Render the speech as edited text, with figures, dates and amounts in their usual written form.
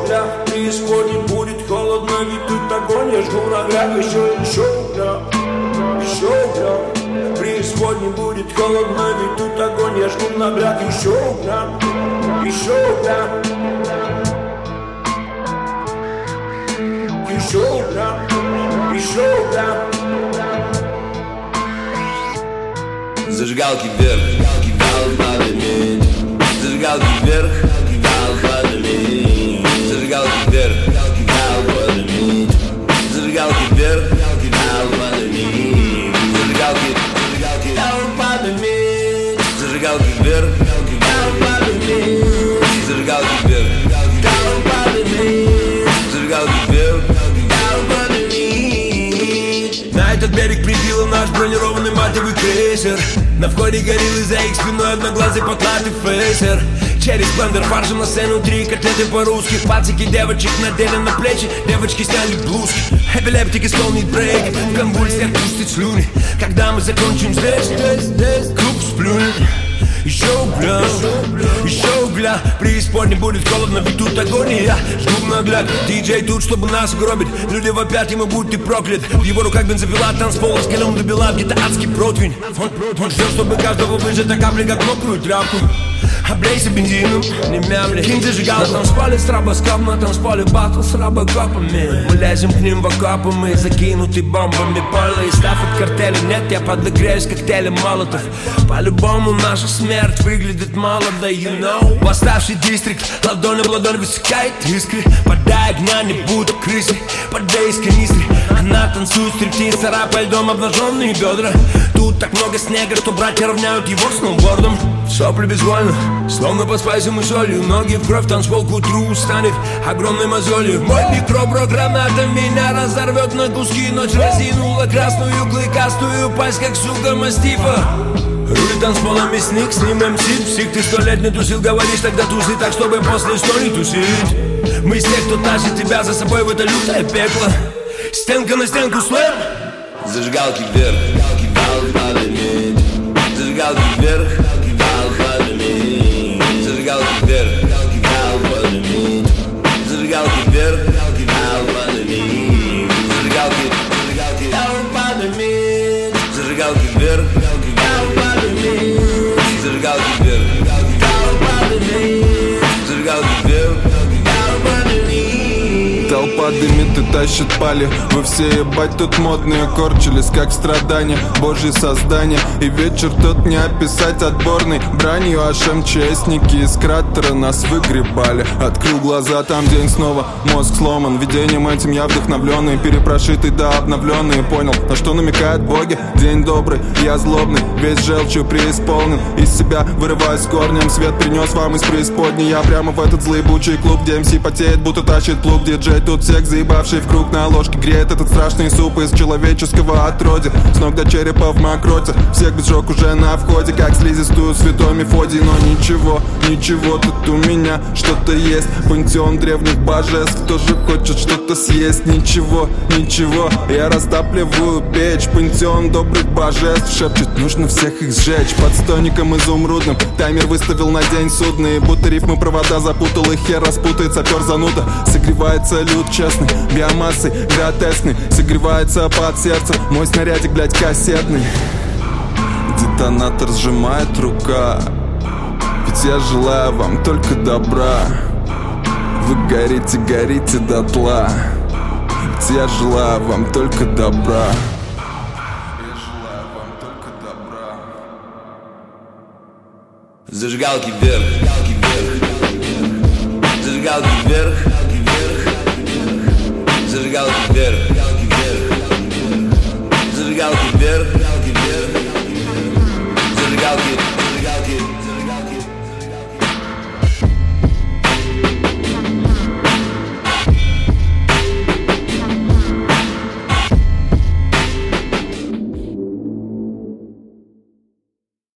бля, преисподней будет холодно, ведь тут огонь, я жгу наград. Еще бля, преисподней будет холодно, ведь тут огонь, я жгу наград. Еще бля, еще бля, еще бля. Зажигалки вверх, кидал падами. Зажигалки вверх, кидал падами. Зажигалки вверх, кидал падами. Зажигалки вверх, кидал падами. Зажигалки, кидал падами. Зажигалки вверх, кидал падами. Зажигалки вверх, кидал падами. Зажигалки вверх, кидал падами. На этот берег прибило наш бронированный матовый крейсер. На входе гориллы, за их спиной одноглазый потлатый фейсер. Через блендер фаршем на сцену 3 котлеты по-русски. Пацики девочек надели на плечи, девочки сняли блузки. Эпилептик исполнит брейк, в конвульсиях пустит слюни. Когда мы закончим здесь, клуб сплюнет. Еще угля, преисподней будет холодно, ведь тут огонь, и я жгу нагляд. Диджей тут, чтобы нас угробить, люди вопят, ему будь ты проклят. В его руках бензопила, танцпол раскален до бела, где-то адский противень. Он ждет, чтобы каждого выжата капли, как мокрую тряпку. Облейся бензином, не мямли. Кинь зажигал, танцполе с робоскоп, на танцполе батл с робокопами. Мы лезем к ним в окопы, мы закинуты бомбами. Пойло и став от картеля, нет, я подогреюсь коктейлем молотов. По-любому наша смерть выглядит молодо, you know. Восставший дистрикт, ладонь об ладонь высекает искры. Подай огня, не будь крысы, подай из канистры. Она танцует стриптиз, царапая льдом обнаженные бедра. Тут так много снега, что братья равняют его сноубордом. Сопли безвольно, словно под спайсом и солью. Ноги в кровь, танцпол к утру станет огромной мозолью. Мой микробро-граната меня разорвет на куски. Ночь разинула красную клыкастую пасть, как сука мастифа. Рулит танцполом мясник, с ним МС псих. Ты 100 лет не тусил, говоришь, тогда туси так, чтобы после 100 не тусить. Мы из тех, кто тащит тебя за собой в это лютое пекло. Стенка на стенку слэм. Зажигалки вверх, кидал падами. Зажигалки вверх, кидал падами. Зажигалки вверх, кидал падами. Зажигалки вверх, кидал падами. Зажигалки, кидал падами. Зажигалки вверх, кидал падами. Зажигалки вверх, кидал падами. Зажигалки вверх, кидал падами. Толпа дымит и тащит пали. Вы все ебать тут модные, корчились как в страдании. Божьи создания, и вечер тут не описать отборный бранью. Аж МЧСники из кратера нас выгребали. Открыл глаза, там день снова, мозг сломан. Видением этим я вдохновленный, перепрошитый да обновленный. Понял, на что намекают боги. День добрый, я злобный, весь желчью преисполнен. Из себя вырываюсь с корнем, свет принес вам из преисподней. Я прямо в этот злоебучий клуб, где МС потеет, будто тащит плуг. Диджей тут всех заебавший в круг, на ложке греет этот страшный суп из человеческого отродья. С ног до черепа в мокроте, всех без жёг уже на входе, как слизистую святой Мефодий. Но ничего, ничего, тут у меня что-то есть. Пантеон древних божеств тоже хочет что-то съесть. Ничего, ничего, я растапливаю печь. Пантеон добрых божеств шепчет, нужно всех их сжечь. Под стойником изумрудным таймер выставил на день судный. Будто рифмы провода запутал, и хер распутает сапер зануда. Согревается люд честный, биомассой гротескный. Согревается под сердце мой снарядик, блядь, кассетный. Детонатор сжимает рука, ведь я желаю вам только добра. Вы горите, горите дотла, ведь я желаю вам только добра. Зажигалки вверх, зажигалки вверх, зажигалки вверх, зажигалки вверх, зажигалки